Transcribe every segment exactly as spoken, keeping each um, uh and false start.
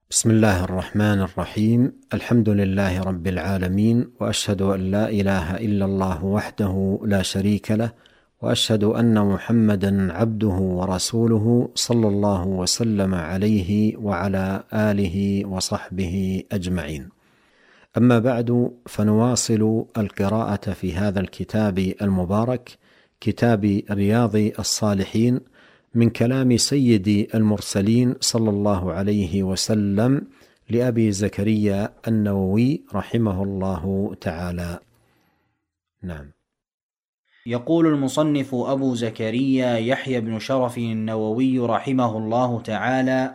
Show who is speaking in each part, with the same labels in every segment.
Speaker 1: بسم الله الرحمن الرحيم. الحمد لله رب العالمين، وأشهد أن لا إله إلا الله وحده لا شريك له، وأشهد أن محمدا عبده ورسوله صلى الله وسلم عليه وعلى آله وصحبه أجمعين. أما بعد، فنواصل القراءة في هذا الكتاب المبارك، كتاب رياض الصالحين، من كلام سيد المرسلين صلى الله عليه وسلم لأبي زكريا النووي رحمه الله تعالى. نعم.
Speaker 2: يقول المصنف أبو زكريا يحيى بن شرف النووي رحمه الله تعالى: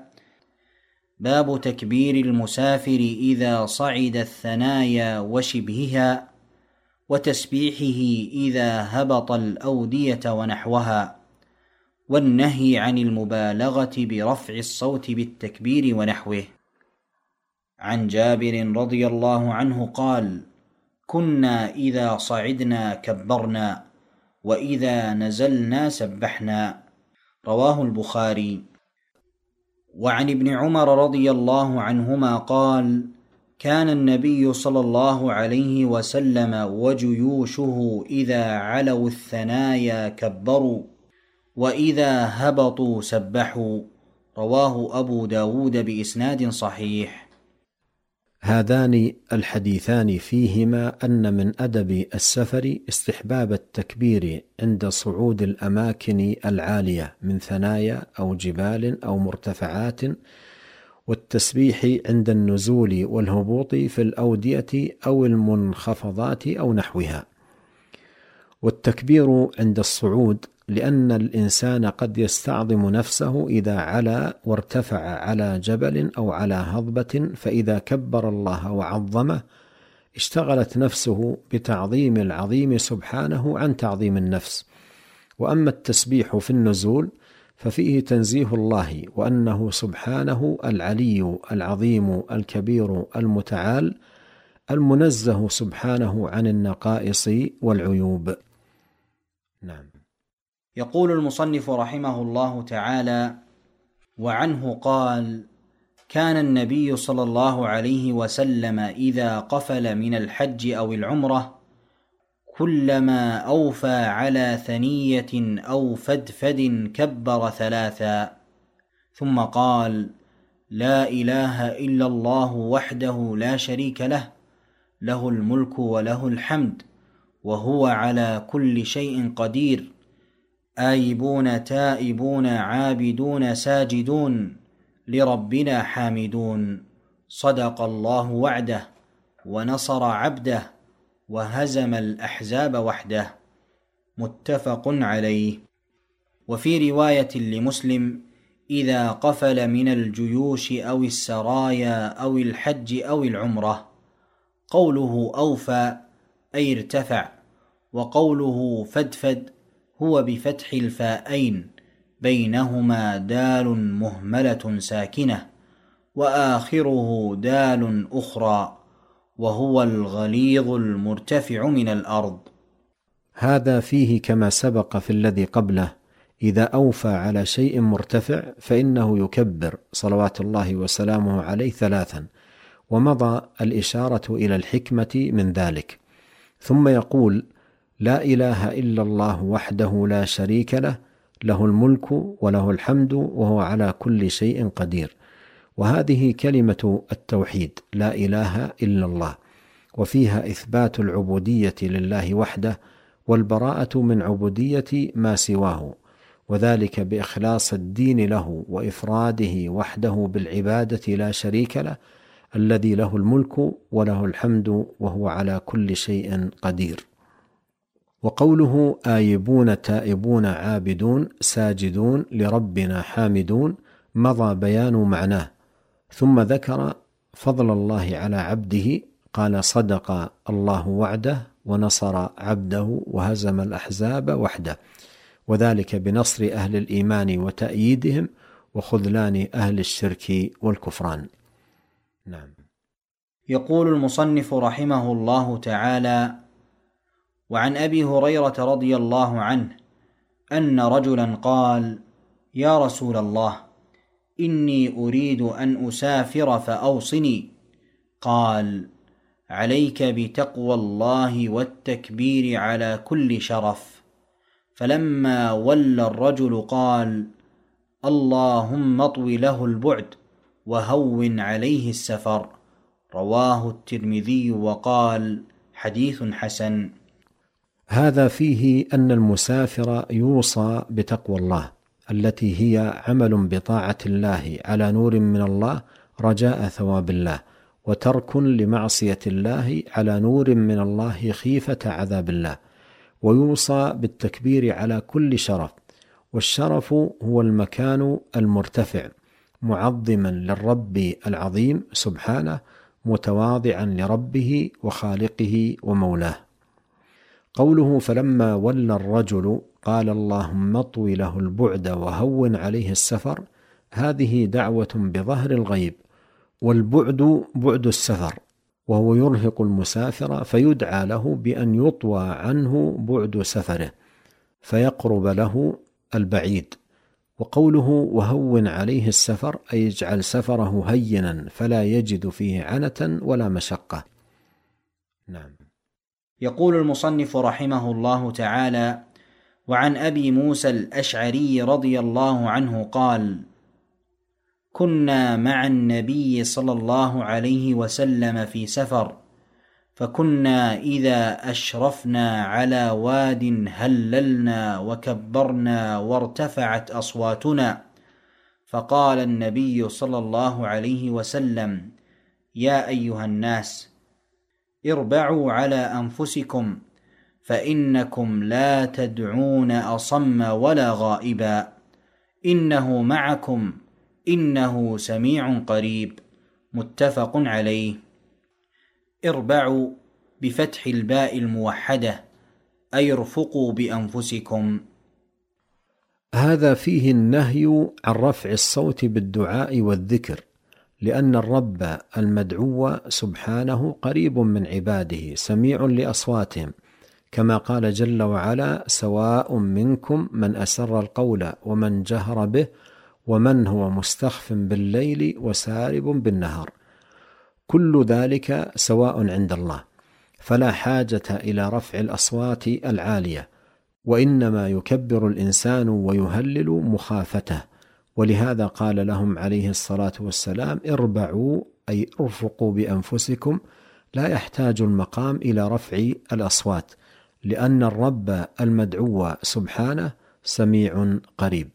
Speaker 2: باب تكبير المسافر إذا صعد الثنايا وشبهها، وتسبيحه إذا هبط الأودية ونحوها، والنهي عن المبالغة برفع الصوت بالتكبير ونحوه. عن جابر رضي الله عنه قال: كنا إذا صعدنا كبرنا، وإذا نزلنا سبحنا. رواه البخاري. وعن ابن عمر رضي الله عنهما قال: كان النبي صلى الله عليه وسلم وجيوشه إذا علوا الثنايا كبروا، وإذا هبطوا سبحوا. رواه أبو داود بإسناد صحيح.
Speaker 1: هذان الحديثان فيهما أن من أدب السفر استحباب التكبير عند صعود الأماكن العالية من ثنايا أو جبال أو مرتفعات، والتسبيح عند النزول والهبوط في الأودية أو المنخفضات أو نحوها. والتكبير عند الصعود لأن الإنسان قد يستعظم نفسه إذا علا وارتفع على جبل أو على هضبة، فإذا كبر الله وعظمه اشتغلت نفسه بتعظيم العظيم سبحانه عن تعظيم النفس. وأما التسبيح في النزول ففيه تنزيه الله، وأنه سبحانه العلي العظيم الكبير المتعال، المنزه سبحانه عن النقائص والعيوب. نعم.
Speaker 2: يقول المصنف رحمه الله تعالى: وعنه قال: كان النبي صلى الله عليه وسلم إذا قفل من الحج أو العمرة كلما أوفى على ثنية أو فدفد كبر ثلاثا، ثم قال: لا إله إلا الله وحده لا شريك له، له الملك وله الحمد، وهو على كل شيء قدير، آيبون تائبون عابدون ساجدون، لربنا حامدون، صدق الله وعده، ونصر عبده، وهزم الأحزاب وحده. متفق عليه. وفي رواية لمسلم: إذا قفل من الجيوش أو السرايا أو الحج أو العمرة. قوله أوفى أي ارتفع، وقوله فدفد هو بفتح الفاءين بينهما دال مهملة ساكنة، وآخره دال أخرى، وهو الغليظ المرتفع من الأرض.
Speaker 1: هذا فيه كما سبق في الذي قبله: إذا أوفى على شيء مرتفع فإنه يكبر صلوات الله وسلامه عليه ثلاثا، ومضى الإشارة إلى الحكمة من ذلك. ثم يقول: لا إله إلا الله وحده لا شريك له، له الملك وله الحمد وهو على كل شيء قدير. وهذه كلمة التوحيد، لا إله إلا الله، وفيها إثبات العبودية لله وحده والبراءة من عبودية ما سواه، وذلك بإخلاص الدين له وإفراده وحده بالعبادة لا شريك له، الذي له الملك وله الحمد وهو على كل شيء قدير. وقوله آيبون تائبون عابدون ساجدون لربنا حامدون مضى بيان معناه، ثم ذكر فضل الله على عبده، قال: صدق الله وعده، ونصر عبده، وهزم الأحزاب وحده، وذلك بنصر أهل الإيمان وتأييدهم، وخذلان أهل الشرك والكفران. نعم.
Speaker 2: يقول المصنف رحمه الله تعالى: وعن أبي هريرة رضي الله عنه أن رجلا قال: يا رسول الله، إني أريد أن أسافر فأوصني. قال: عليك بتقوى الله والتكبير على كل شرف. فلما ولى الرجل قال: اللهم اطو له البعد وهون عليه السفر. رواه الترمذي وقال: حديث حسن.
Speaker 1: هذا فيه أن المسافر يوصى بتقوى الله التي هي عمل بطاعة الله على نور من الله رجاء ثواب الله، وترك لمعصية الله على نور من الله خيفة عذاب الله. ويوصى بالتكبير على كل شرف، والشرف هو المكان المرتفع معظما للرب العظيم سبحانه، متواضعا لربه وخالقه ومولاه. قوله فلما ولى الرجل قال اللهم اطو له البعد وهون عليه السفر، هذه دعوة بظهر الغيب، والبعد بعد السفر، وهو يرهق المسافر فيدعى له بأن يطوى عنه بعد سفره فيقرب له البعيد. وقوله وهون عليه السفر أي يجعل سفره هينا فلا يجد فيه عنة ولا مشقة. نعم.
Speaker 2: يقول المصنف رحمه الله تعالى: وعن أبي موسى الأشعري رضي الله عنه قال: كنا مع النبي صلى الله عليه وسلم في سفر، فكنا إذا أشرفنا على واد هللنا وكبرنا وارتفعت أصواتنا، فقال النبي صلى الله عليه وسلم: يا أيها الناس، اربعوا على أنفسكم، فإنكم لا تدعون أصم ولا غائبا، إنه معكم، إنه سميع قريب. متفق عليه. اربعوا بفتح الباء الموحدة، أي ارفقوا بأنفسكم.
Speaker 1: هذا فيه النهي عن رفع الصوت بالدعاء والذكر، لأن الرب المدعو سبحانه قريب من عباده سميع لأصواتهم، كما قال جل وعلا: سواء منكم من أسر القول ومن جهر به ومن هو مستخف بالليل وسارب بالنهار، كل ذلك سواء عند الله، فلا حاجة إلى رفع الأصوات العالية، وإنما يكبر الإنسان ويهلل مخافته. ولهذا قال لهم عليه الصلاة والسلام: اربعوا أي ارفقوا بأنفسكم، لا يحتاج المقام إلى رفع الأصوات، لأن الرب المدعو سبحانه سميع قريب.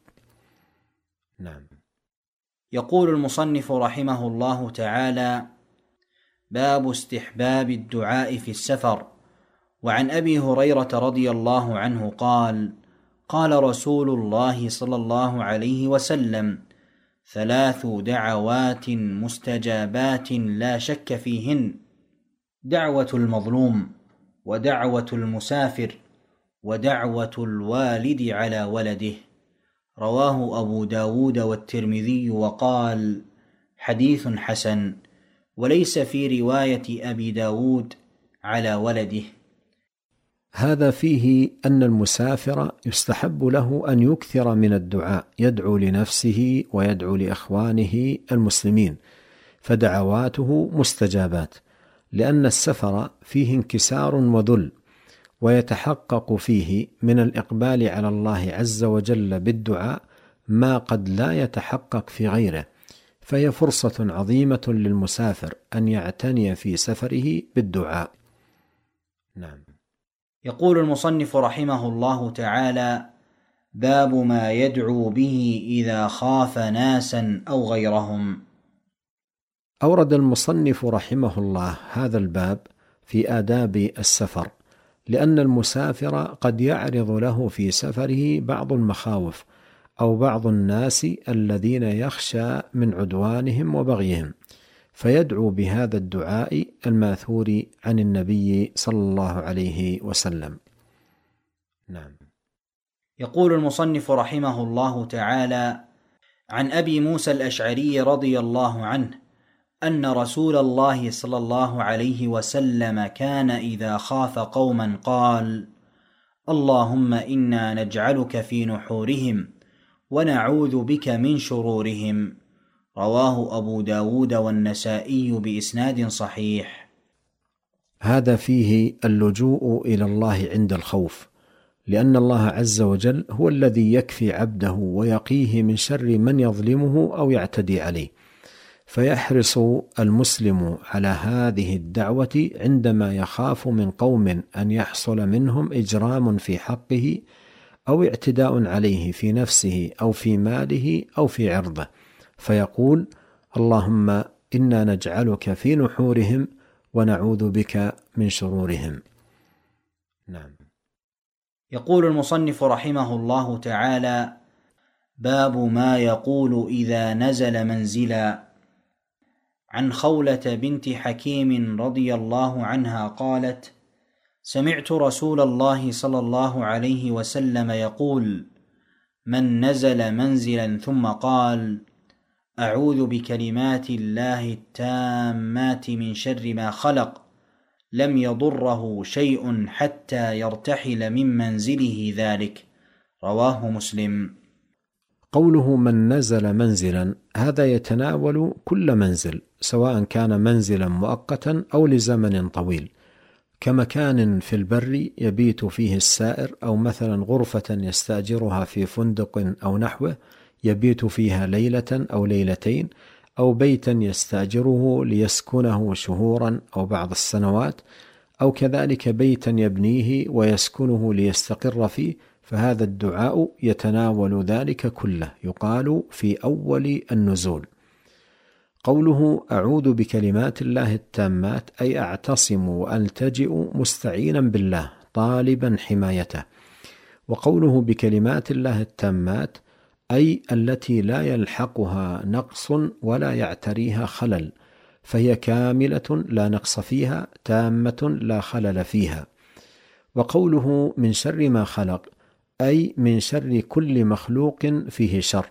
Speaker 1: نعم.
Speaker 2: يقول المصنف رحمه الله تعالى: باب استحباب الدعاء في السفر. وعن أبي هريرة رضي الله عنه قال: قال رسول الله صلى الله عليه وسلم: ثلاث دعوات مستجابات لا شك فيهن: دعوة المظلوم، ودعوة المسافر، ودعوة الوالد على ولده. رواه أبو داود والترمذي وقال: حديث حسن. وليس في رواية أبي داود على ولده.
Speaker 1: هذا فيه أن المسافر يستحب له أن يكثر من الدعاء، يدعو لنفسه ويدعو لإخوانه المسلمين، فدعواته مستجابات، لأن السفر فيه انكسار وذل، ويتحقق فيه من الإقبال على الله عز وجل بالدعاء ما قد لا يتحقق في غيره، فهي فرصة عظيمة للمسافر أن يعتني في سفره بالدعاء. نعم.
Speaker 2: يقول المصنف رحمه الله تعالى: باب ما يدعو به إذا خاف ناسا أو غيرهم.
Speaker 1: أورد المصنف رحمه الله هذا الباب في آداب السفر، لأن المسافر قد يعرض له في سفره بعض المخاوف أو بعض الناس الذين يخشى من عدوانهم وبغيهم، فيدعو بهذا الدعاء الماثور عن النبي صلى الله عليه وسلم. نعم.
Speaker 2: يقول المصنف رحمه الله تعالى: عن أبي موسى الأشعري رضي الله عنه أن رسول الله صلى الله عليه وسلم كان إذا خاف قوما قال: اللهم إنا نجعلك في نحورهم ونعوذ بك من شرورهم. رواه أبو داود والنسائي بإسناد صحيح.
Speaker 1: هذا فيه اللجوء إلى الله عند الخوف، لأن الله عز وجل هو الذي يكفي عبده ويقيه من شر من يظلمه أو يعتدي عليه، فيحرص المسلم على هذه الدعوة عندما يخاف من قوم أن يحصل منهم إجرام في حقه أو اعتداء عليه في نفسه أو في ماله أو في عرضه، فيقول: اللهم إنا نجعلك في نحورهم ونعوذ بك من شرورهم. نعم.
Speaker 2: يقول المصنف رحمه الله تعالى: باب ما يقول إذا نزل منزلا. عن خولة بنت حكيم رضي الله عنها قالت: سمعت رسول الله صلى الله عليه وسلم يقول: من نزل منزلا ثم قال: أعوذ بكلمات الله التامات من شر ما خلق، لم يضره شيء حتى يرتحل من منزله ذلك. رواه مسلم.
Speaker 1: قوله من نزل منزلا هذا يتناول كل منزل، سواء كان منزلا مؤقتا أو لزمن طويل، كمكان في البر يبيت فيه السائر، أو مثلا غرفة يستأجرها في فندق أو نحوه يبيت فيها ليلة أو ليلتين، أو بيتا يستأجره ليسكنه شهورا أو بعض السنوات، أو كذلك بيتا يبنيه ويسكنه ليستقر فيه، فهذا الدعاء يتناول ذلك كله، يقال في أول النزول. قوله أعوذ بكلمات الله التامات أي أعتصم وألتجئ مستعينا بالله طالبا حمايته. وقوله بكلمات الله التامات أي التي لا يلحقها نقص ولا يعتريها خلل، فهي كاملة لا نقص فيها، تامة لا خلل فيها. وقوله من شر ما خلق أي من شر كل مخلوق فيه شر.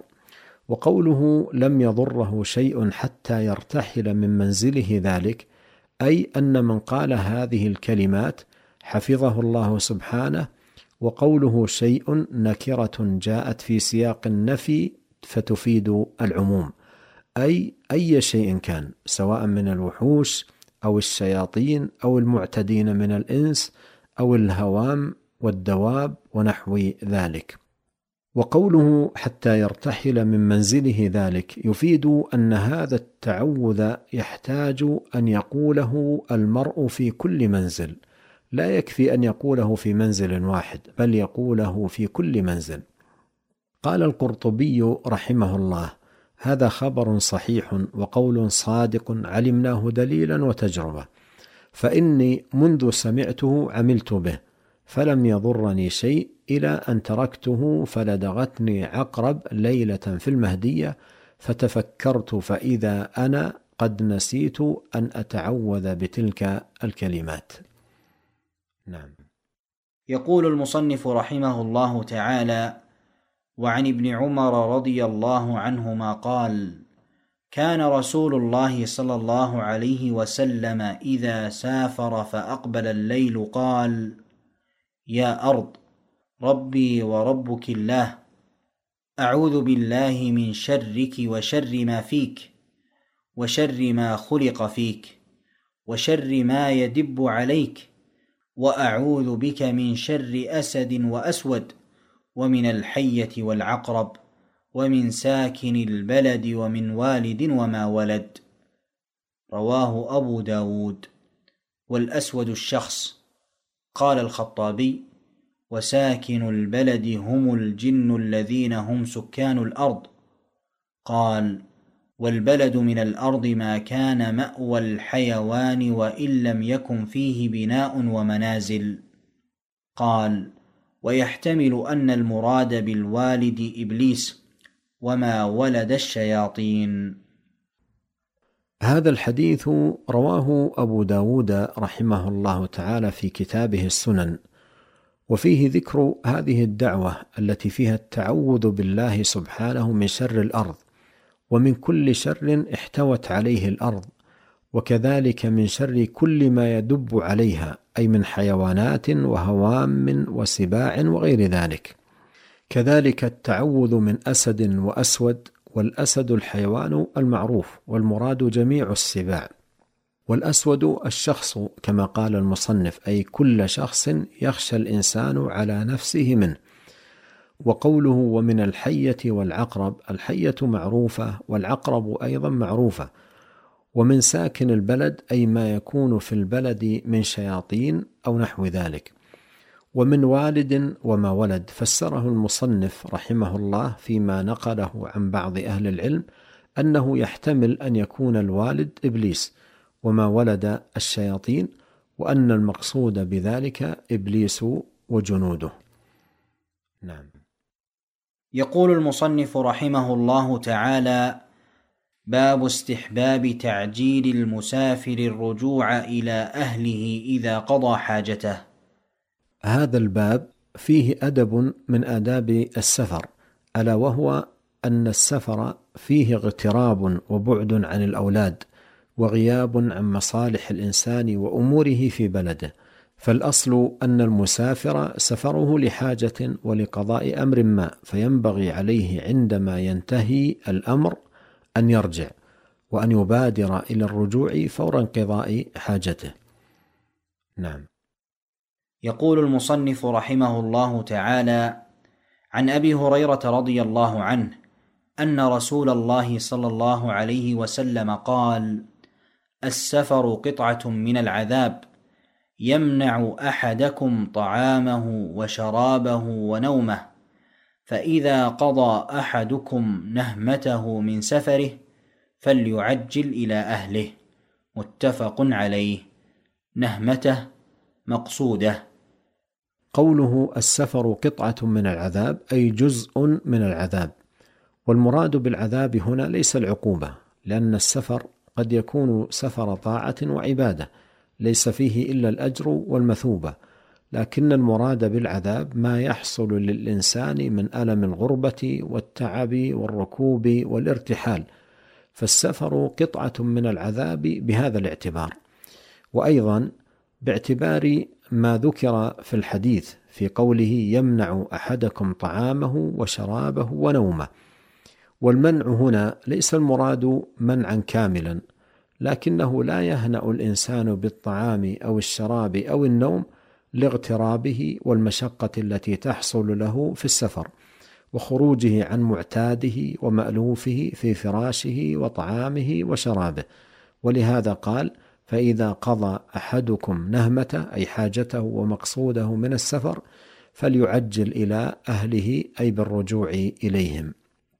Speaker 1: وقوله لم يضره شيء حتى يرتحل من منزله ذلك أي أن من قال هذه الكلمات حفظه الله سبحانه. وقوله شيء نكرة جاءت في سياق النفي فتفيد العموم، أي أي شيء كان، سواء من الوحوش أو الشياطين أو المعتدين من الإنس أو الهوام والدواب ونحو ذلك. وقوله حتى يرتحل من منزله ذلك يفيد أن هذا التعوذ يحتاج أن يقوله المرء في كل منزل، لا يكفي أن يقوله في منزل واحد، بل يقوله في كل منزل. قال القرطبي رحمه الله: هذا خبر صحيح وقول صادق علمناه دليلا وتجربة، فإني منذ سمعته عملت به فلم يضرني شيء إلى أن تركته فلدغتني عقرب ليلة في المهدية فتفكرت فإذا أنا قد نسيت أن أتعوذ بتلك الكلمات. نعم.
Speaker 2: يقول المصنف رحمه الله تعالى: وعن ابن عمر رضي الله عنهما قال: كان رسول الله صلى الله عليه وسلم إذا سافر فأقبل الليل قال: يا أرض ربي وربك الله، أعوذ بالله من شرك وشر ما فيك وشر ما خلق فيك وشر ما يدب عليك، وأعوذ بك من شر أسد وأسود ومن الحية والعقرب ومن ساكن البلد ومن والد وما ولد. رواه أبو داود. والأسود الشخص. قال الخطابي: وساكن البلد هم الجن الذين هم سكان الأرض. قال: والبلد من الأرض ما كان مأوى الحيوان وإن لم يكن فيه بناء ومنازل. قال: ويحتمل أن المراد بالوالد إبليس وما ولد الشياطين.
Speaker 1: هذا الحديث رواه أبو داود رحمه الله تعالى في كتابه السنن، وفيه ذكر هذه الدعوة التي فيها التعوذ بالله سبحانه من شر الأرض ومن كل شر احتوت عليه الأرض، وكذلك من شر كل ما يدب عليها، أي من حيوانات وهوام وسباع وغير ذلك. كذلك التعوذ من أسد وأسود والأسد الحيوان المعروف، والمراد جميع السباع. والأسود الشخص كما قال المصنف، أي كل شخص يخشى الإنسان على نفسه منه. وقوله ومن الحية والعقرب، الحية معروفة والعقرب أيضا معروفة. ومن ساكن البلد أي ما يكون في البلد من شياطين أو نحو ذلك. ومن والد وما ولد، فسره المصنف رحمه الله فيما نقله عن بعض أهل العلم أنه يحتمل أن يكون الوالد إبليس، وما ولد الشياطين، وأن المقصود بذلك إبليس وجنوده. نعم.
Speaker 2: يقول المصنف رحمه الله تعالى: باب استحباب تعجيل المسافر الرجوع إلى أهله إذا قضى حاجته.
Speaker 1: هذا الباب فيه أدب من آداب السفر، ألا وهو أن السفر فيه اغتراب وبعد عن الأولاد، وغياب عن مصالح الإنسان وأموره في بلده. فالأصل أن المسافر سفره لحاجة ولقضاء أمر ما، فينبغي عليه عندما ينتهي الأمر أن يرجع، وأن يبادر إلى الرجوع فور انقضاء حاجته. نعم.
Speaker 2: يقول المصنف رحمه الله تعالى: عن أبي هريرة رضي الله عنه أن رسول الله صلى الله عليه وسلم قال: السفر قطعة من العذاب، يمنع أحدكم طعامه وشرابه ونومه، فإذا قضى أحدكم نهمته من سفره فليعجل إلى أهله. متفق عليه. نهمته مقصوده.
Speaker 1: قوله السفر قطعة من العذاب أي جزء من العذاب، والمراد بالعذاب هنا ليس العقوبة، لأن السفر قد يكون سفر طاعة وعبادة ليس فيه إلا الأجر والمثوبة، لكن المراد بالعذاب ما يحصل للإنسان من ألم الغربة والتعب والركوب والارتحال، فالسفر قطعة من العذاب بهذا الاعتبار. وأيضا باعتبار ما ذكر في الحديث في قوله يمنع أحدكم طعامه وشرابه ونومه. والمنع هنا ليس المراد منعا كاملا، لكنه لا يهنأ الإنسان بالطعام أو الشراب أو النوم لاغترابه والمشقة التي تحصل له في السفر، وخروجه عن معتاده ومألوفه في فراشه وطعامه وشرابه. ولهذا قال: فإذا قضى أحدكم نهمته أي حاجته ومقصوده من السفر فليعجل إلى أهله أي بالرجوع إليهم.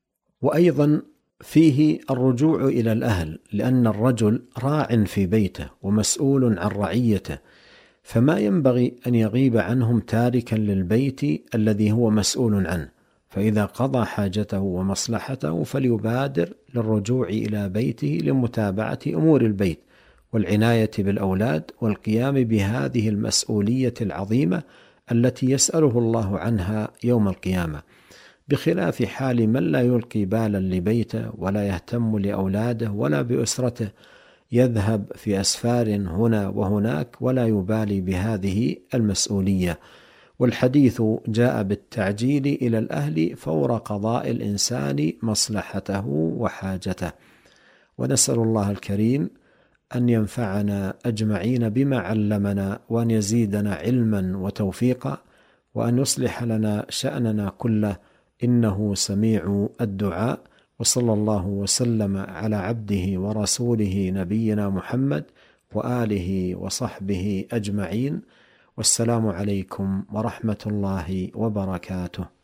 Speaker 1: وأيضا فيه الرجوع إلى الأهل، لأن الرجل راع في بيته ومسؤول عن رعيته، فما ينبغي أن يغيب عنهم تاركا للبيت الذي هو مسؤول عنه. فإذا قضى حاجته ومصلحته فليبادر للرجوع إلى بيته لمتابعة أمور البيت والعناية بالأولاد والقيام بهذه المسؤولية العظيمة التي يسأله الله عنها يوم القيامة، بخلاف حال من لا يلقي بالا لبيته ولا يهتم لأولاده ولا بأسرته، يذهب في أسفار هنا وهناك ولا يبالي بهذه المسؤولية. والحديث جاء بالتعجيل إلى الأهل فور قضاء الإنسان مصلحته وحاجته. ونسأل الله الكريم أن ينفعنا أجمعين بما علمنا، وأن يزيدنا علما وتوفيقا، وأن يصلح لنا شأننا كله، إنه سميع الدعاء. وصلى الله وسلم على عبده ورسوله نبينا محمد وآله وصحبه أجمعين، والسلام عليكم ورحمة الله وبركاته.